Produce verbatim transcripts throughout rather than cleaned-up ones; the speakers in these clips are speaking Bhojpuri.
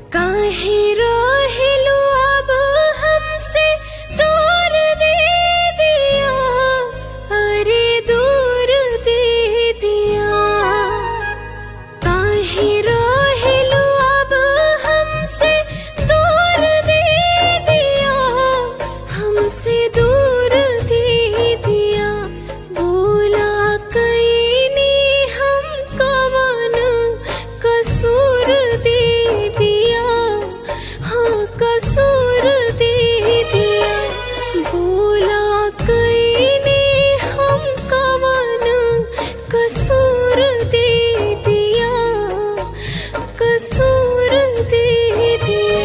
काहे रहेलू अब हमसे दूर दे दिया, अरे दूर दे दिया। काहे रहेलू अब हमसे दूर दे दिया, हमसे दूर दे दिया। बोला कईनी हम कवन कसूर दे दिया, हाँ कसूर दे दिया। बोला कईनी हम कवन कसूर दे दिया, कसूर दे दिया।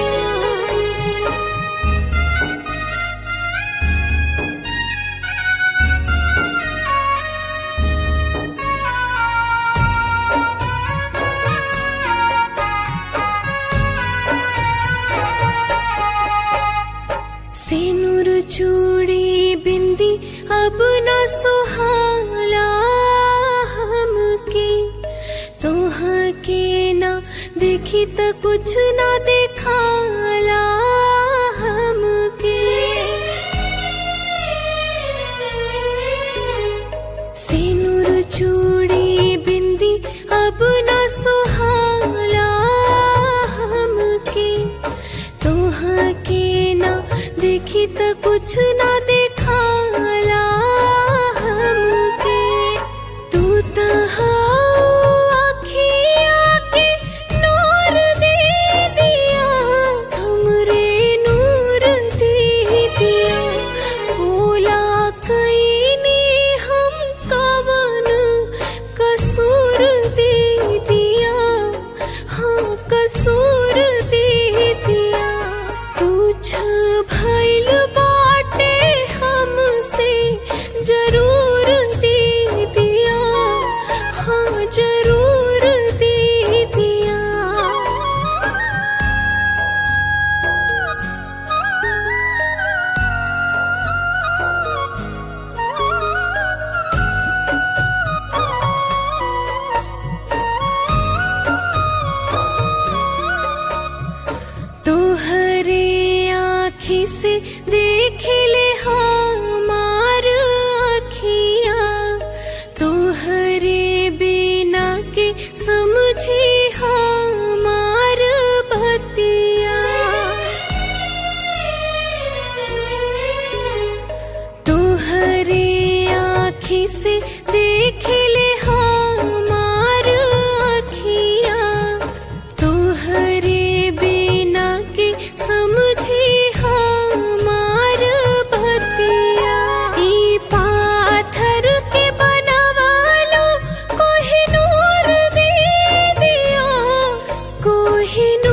सिनुर चूड़ी बिंदी अब न सुहाला हमके, तोहा के ना देखी त कुछ ना देखाला हमके। सिनुर चूड़ी बिंदी अब न सुहाला हमके, तोहा के ना देखी त कुछ ना देखाला हमके। तू त हाउ अखिया के नूर दे दिया, हमरे नूर दे दिया। बोला कईनी हम कवन कसूर दे दिया, हाँ कसूर दे दिया। कुछ भइल बाटे हमसे जरूर दे दिया, हाँ जरूर दे दिया। तोहरे आँखी से देख ले हमार अखिया, तोहरे बिना के समझी हमार बतिया। तोहरे आँखी से देख ले हमार अखिया, तोहरे बिना के समझी हमार बतिया। ई पाथर के बनवालो कोहिनूर दे दिया, कोहिनूर